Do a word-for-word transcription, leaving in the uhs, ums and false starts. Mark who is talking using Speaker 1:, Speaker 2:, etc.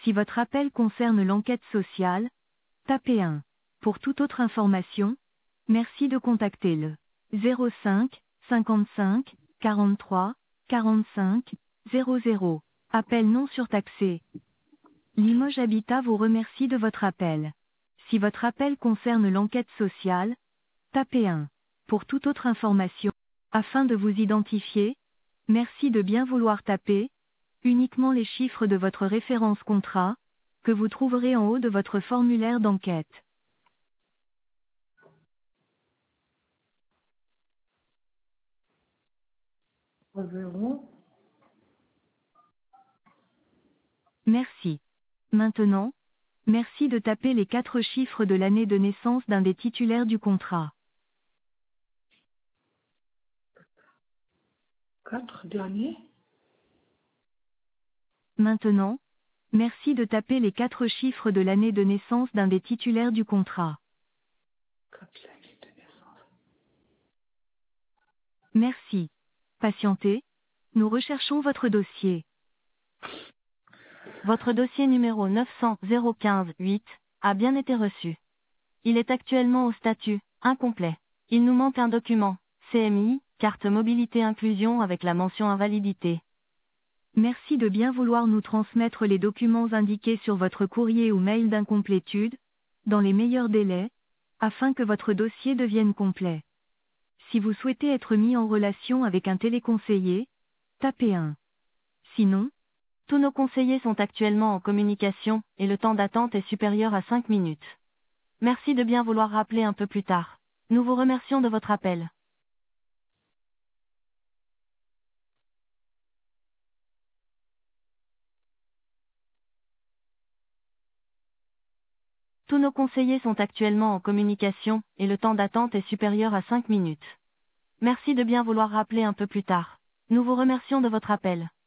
Speaker 1: Si votre appel concerne l'enquête sociale, tapez un. Pour toute autre information, merci de contacter le zéro cinq, cinquante-cinq, quarante-trois, quarante-cinq, zéro zéro. Appel non surtaxé. Limoges Habitat vous remercie de votre appel. Si votre appel concerne l'enquête sociale, tapez un. Pour toute autre information, afin de vous identifier, merci de bien vouloir taper uniquement les chiffres de votre référence contrat, que vous trouverez en haut de votre formulaire d'enquête.
Speaker 2: Zéro.
Speaker 1: Merci. Maintenant, merci de taper les quatre chiffres de l'année de naissance d'un des titulaires du contrat.
Speaker 2: Quatre derniers.
Speaker 1: Maintenant, merci de taper les quatre chiffres de l'année de naissance d'un des titulaires du contrat.
Speaker 2: Quatre l'année de naissance.
Speaker 1: Merci. Patientez. Nous recherchons votre dossier. Votre dossier numéro neuf cent zéro quinze huit a bien été reçu. Il est actuellement au statut incomplet. Il nous manque un document, C M I, carte mobilité inclusion avec la mention invalidité. Merci de bien vouloir nous transmettre les documents indiqués sur votre courrier ou mail d'incomplétude, dans les meilleurs délais, afin que votre dossier devienne complet. Si vous souhaitez être mis en relation avec un téléconseiller, tapez un. Sinon, tous nos conseillers sont actuellement en communication, et le temps d'attente est supérieur à cinq minutes. Merci de bien vouloir rappeler un peu plus tard. Nous vous remercions de votre appel. Tous nos conseillers sont actuellement en communication, et le temps d'attente est supérieur à cinq minutes. Merci de bien vouloir rappeler un peu plus tard. Nous vous remercions de votre appel.